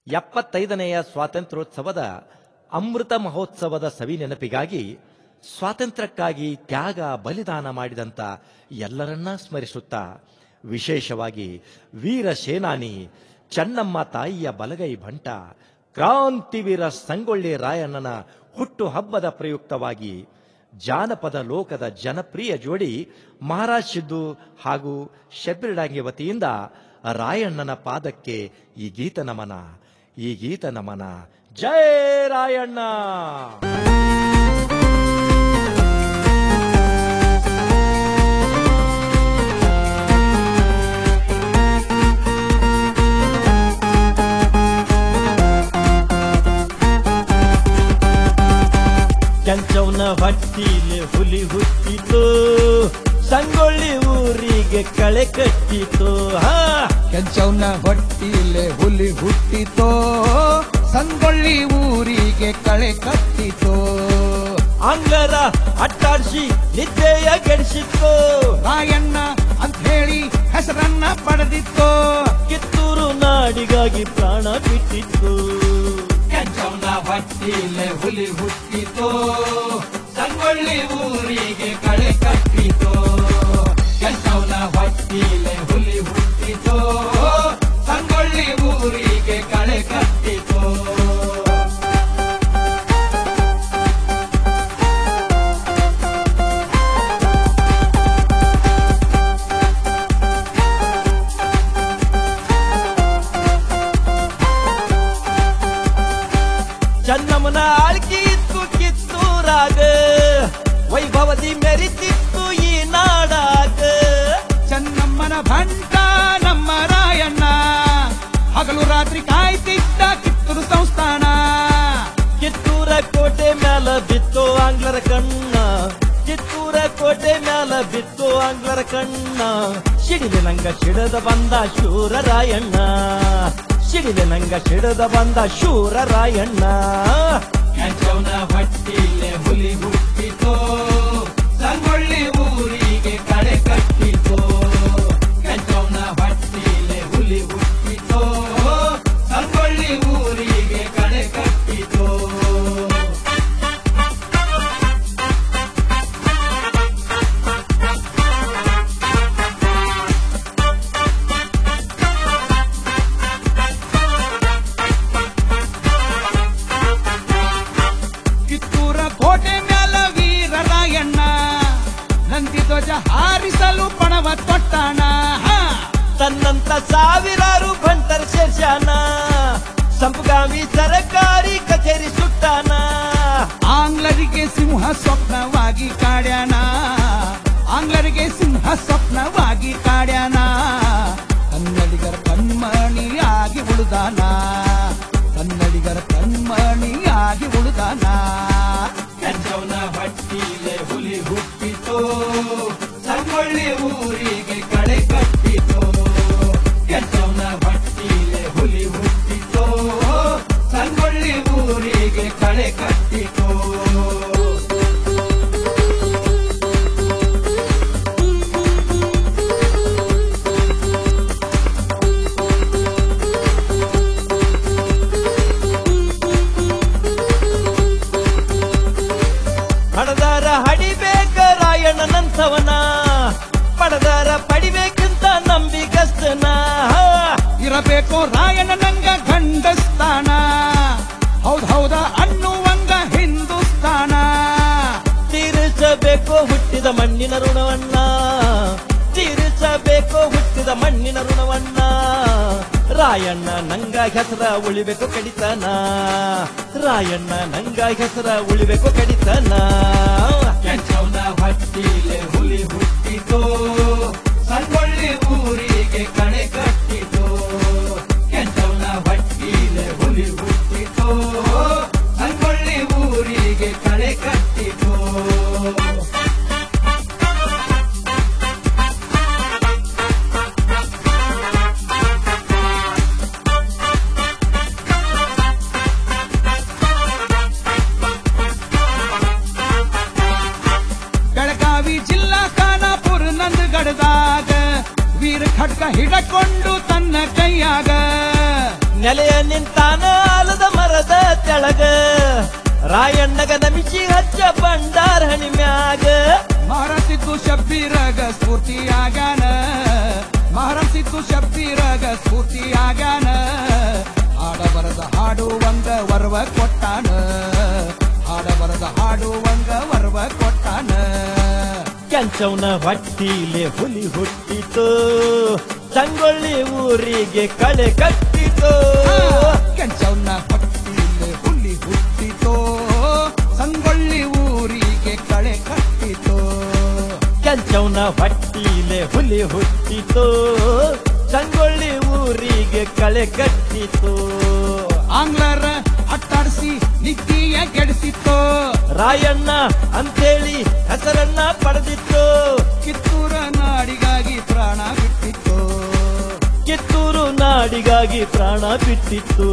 75ನೆಯ ಸ್ವಾತಂತ್ರ್ಯೋತ್ಸವದ ಅಮೃತ ಮಹೋತ್ಸವದ ಸವಿ ನೆನಪಿಗಾಗಿ ಸ್ವಾತಂತ್ರ್ಯಕ್ಕಾಗಿ ತ್ಯಾಗ ಬಲಿದಾನ ಮಾಡಿದಂಥ ಎಲ್ಲರನ್ನ ಸ್ಮರಿಸುತ್ತಾ ವಿಶೇಷವಾಗಿ ವೀರ ಸೇನಾನಿ ಚೆನ್ನಮ್ಮ ತಾಯಿಯ ಬಲಗೈ ಭಂಟ ಕ್ರಾಂತಿವೀರ ಸಂಗೊಳ್ಳಿ ರಾಯಣ್ಣನ ಹುಟ್ಟು ಹಬ್ಬದ ಪ್ರಯುಕ್ತವಾಗಿ ಜಾನಪದ ಲೋಕದ ಜನಪ್ರಿಯ ಜೋಡಿ ಮಹಾರಾಜ್ ಸಿದ್ದು ಹಾಗೂ ಶಬ್ಬೀರ್ ಡಾಂಗೆ ವತಿಯಿಂದ ರಾಯಣ್ಣನ ಪಾದಕ್ಕೆ ಈ ಗೀತ ನಮನ. ಜೈ ರಾಯಣ್ಣ. ಕೆಂಚವನ ಹೊಟ್ಟಿಲೆ ಹುಲಿ ಹುಟ್ಟಿತು, ಸಂಗೊಳ್ಳಿ ಊರಿಗೆ ಕಳೆ ಕಟ್ಟಿತು. ಕೆಂಚವನ ಹೊಟ್ಟಿಲೆ ಹುಲಿ ಹುಟ್ಟಿತು, ಸಂಗೊಳ್ಳಿ ಊರಿಗೆ ಕಳೆ ಕಟ್ಟಿತು. ಆಂಗ್ಲರ ಅಟ್ಟಾಡಿಸಿ ನಿದ್ದೆಯ ಗೆಡಿಸಿತ್ತು, ರಾಯಣ್ಣ ಅಂತ ಹೇಳಿ ಹೆಸರನ್ನ ಪಡೆದಿತ್ತು. ಕಿತ್ತೂರು ನಾಡಿಗಾಗಿ ಪ್ರಾಣ ಬಿಟ್ಟಿತ್ತು. ಕೆಂಚವನ ಹೊಟ್ಟಿಲೆ ಹುಲಿ ಹುಟ್ಟಿತು, ಸಂಗೊಳ್ಳಿ ಊರಿಗೆ ಕಳೆ ಕಟ್ಟಿತು. ಕೆಂಚವನ ಹೊಟ್ಟಿಲೆ ಹುಲಿ ಹುಟ್ಟಿತು, ಸಂಗೊಳ್ಳಿ ಊರಿಗೆ ಕಳೆ ಕಟ್ಟಿತು. ಚೆನ್ನಮ್ಮನ ಆಳ್ಕಿ ಇತ್ತು ಕಿತ್ತೂರಾಗ, ವೈಭವದಿ ಮೆರಿತಿತ್ತು ಈ ನಾಡಾಗ. ಚೆನ್ನಮ್ಮನ ಭಂಟ ನಮ್ಮ ರಾಯಣ್ಣ, ಹಗಲು ರಾತ್ರಿ ಕಾಯ್ತಿದ್ದ ಕಿತ್ತೂರು ಸಂಸ್ಥಾನ. ಕಿತ್ತೂರ ಕೋಟೆ ಮ್ಯಾಲ ಬಿತ್ತು ಆಂಗ್ಲರ ಕಣ್ಣ, ಕಿತ್ತೂರ ಕೋಟೆ ಮ್ಯಾಲ ಬಿತ್ತು ಆಂಗ್ಲರ ಕಣ್ಣ. ಸಿಡಿಲೆ ನಂಗ ಸಿಡದ ಬಂದ ಶೂರ ರಾಯಣ್ಣ, ಸಿಡಿಲೆ ನಂಗ ಸಿಡದ ಬಂದ ಶೂರ ರಾಯಣ್ಣ. ಕೆಂಚವನ ಹೊಟ್ಟಿಲೆ ಹುಲಿ ಹುಟ್ಟಿತು, ಸಂಗೊಳ್ಳಿ ಊರಿಗೆ ಕಳೆ ಕಟ್ಟಿತು. ಕೆಂಚವನ ಹೊಟ್ಟಿಲೆ ಹುಲಿ ಹುಟ್ಟಿತು, ಸಂಗೊಳ್ಳಿ ಊರಿಗೆ ಕಳೆ ಕಟ್ಟಿತು. ಕೋಟೆ ಮ್ಯಾಲ ವೀರ ರಾಯಣ್ಣ, ನಂದಿ ಧ್ವಜ ಹಾರಿಸಲು ಪಣವ ತೊಟ್ಟಾನ. ತನ್ನಂತ ಸಾವಿರಾರು ಬಂಟರ್ ಸೇರ್ಸಾನ, ಸಂಪಗಾಮಿ ಸರಕಾರಿ ಕಚೇರಿ ಸುಟ್ಟಾನ. ಆಂಗ್ಲರಿಗೆ ಸಿಂಹ ಸ್ವಪ್ನವಾಗಿ ಕಾಡ್ಯಾನ, ಆಂಗ್ಲರಿಗೆ ಸಿಂಹ ಸ್ವಪ್ನವಾಗಿ ಕಾಡ್ಯಾನ. ಕನ್ನಡಿಗರ ಕಣ್ಮಣಿಯಾಗಿ ಉಳಿದಾನ, ಕನ್ನಡಿಗರ ಕಣ್ಮಣಿಯಾಗಿ ಉಳಿದಾನ. ಕೆಂಚವನ ಹೊಟ್ಟಿಲೆ ಹುಲಿ ಹುಟ್ಟಿತು, ಸಂಗೊಳ್ಳಿ ಊರಿಗೆ ಕಳೆ ಕಟ್ಟಿತು. ಕೆಂಚವನ ಹೊಟ್ಟಿಲೆ ಹುಲಿ ಹುಟ್ಟಿತು, ಸಂಗೊಳ್ಳಿ ಊರಿಗೆ ಕಳೆ ಕಟ್ಟಿತು. ಹಡದಾರ ಹಡಿಬೇಕ ರಾಯಣ್ಣನಂಥವನ, ಪಡದಾರ ಪಡಿಬೇಕಂತ ನಂಬಿಗಸ್ತನ. ಇರಬೇಕು ರಾಯಣ್ಣ ನಂಗ ಗಂಡಸ್ತಾನ, ಹೌದ ಅನ್ನುವಂಗ ಹಿಂದೂಸ್ತಾನ. ತೀರಿಸಬೇಕು ಹುಟ್ಟಿದ ಮಣ್ಣಿನ ಋಣವನ್ನ, ತೀರಿಸಬೇಕು ಹುಟ್ಟಿದ ಮಣ್ಣಿನ ಋಣವನ್ನ. ರಾಯಣ್ಣ ನಂಗ ಹೆಸರ ಉಳಿಬೇಕು ಕಡಿತನ, ರಾಯಣ್ಣ ನಂಗ ಹೆಸರ ಉಳಿಬೇಕು ಕಡಿತನ. ಕೆಂಚವನ ಹೊಟ್ಟಿಲೆ ಹುಲಿ ಹುಟ್ಟಿತು, ಸಂಗೊಳ್ಳಿ ಊರಿಗೆ ಕಳೆ ಕಟ್ಟಿತು. ಕೆಂಚವನ ಹೊಟ್ಟಿಲೆ ಹುಲಿ ಹುಟ್ಟಿತು, ಸಂಗೊಳ್ಳಿ ಊರಿಗೆ ಕಳೆ ಕಟ್ಟಿತು. ಬೆಳಗಾವಿ ಜಿಲ್ಲಾ ಖಾನಾಪುರ ನಂದಗಡದಾಗ ವೀರ ಖಡ್ಗ ಹಿಡಕೊಂಡು ತನ್ನ ಕೈಯಾಗ. ನೆಲೆಯ ನಿಂತಾನ ಆಲದ ಮರದ ತೆಳಗ ರಾಯಣ್ಣಗ ನಮಿಸಿ ಹಚ್ಚ ಬಂಡಾರ ಹಣಿ ಮ್ಯಾಗ ಮಹಾರಾಸಿದ್ದು ಶಬ್ಬೀರಗ ಸ್ಫೂರ್ತಿಯಾಗಾನ ಮಹಾರಾಸಿದ್ದು ಶಬ್ಬೀರಗ ಸ್ಫೂರ್ತಿಯಾಗಾನ ಹಾಡಬರದ ಹಾಡುವಂಗ ವರ್ವ ಕೊಟ್ಟಾನ ಹಾಡಬರದ ಹಾಡುವಂಗ ವರ್ವ ಕೊಟ್ಟಾನ ಕೆಂಚವನ ಹೊಟ್ಟಿಲೆ ಹುಲಿ ಹುಟ್ಟಿತು ಸಂಗೊಳ್ಳಿ ಊರಿಗೆ ಕಳೆ ಕಟ್ಟಿತು ಕೆಂಚವನ ಹೊಟ್ಟಿಲೆ ಹುಲಿ ಹುಟ್ಟಿತು ಸಂಗೊಳ್ಳಿ ಊರಿಗೆ ಕಳೆ ಕಟ್ಟಿತು ಕೆಂಚವನ ಹೊಟ್ಟಿಲೆ ಹುಲಿ ಹುಟ್ಟಿತು ಸಂಗೊಳ್ಳಿ ಊರಿಗೆ ಕಳೆ ಕಟ್ಟಿತು ಆಂಗ್ಲರ ಅಟ್ಟಾಡಿಸಿ ನಿತ್ಯ ಕೆಡಿಸಿತ್ತು ರಾಯಣ್ಣ ಅಂತೇಳಿ ಹೆಸರನ್ನ ಪಡೆದಿತ್ತು ಕಿತ್ತೂರ ನಾಡಿಗಾಗಿ ಪ್ರಾಣ ಬಿಟ್ಟಿತ್ತು ಕಿತ್ತೂರು ನಾಡಿಗಾಗಿ ಪ್ರಾಣ ಬಿಟ್ಟಿತ್ತು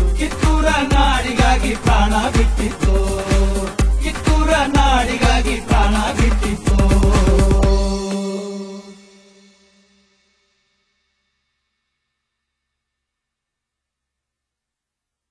ಕಿತ್ತೂರ ನಾಡಿಗಾಗಿ ಪ್ರಾಣ ಬಿಟ್ಟಿತ್ತು ಕಿತ್ತೂರ ನಾಡಿಗಾಗಿ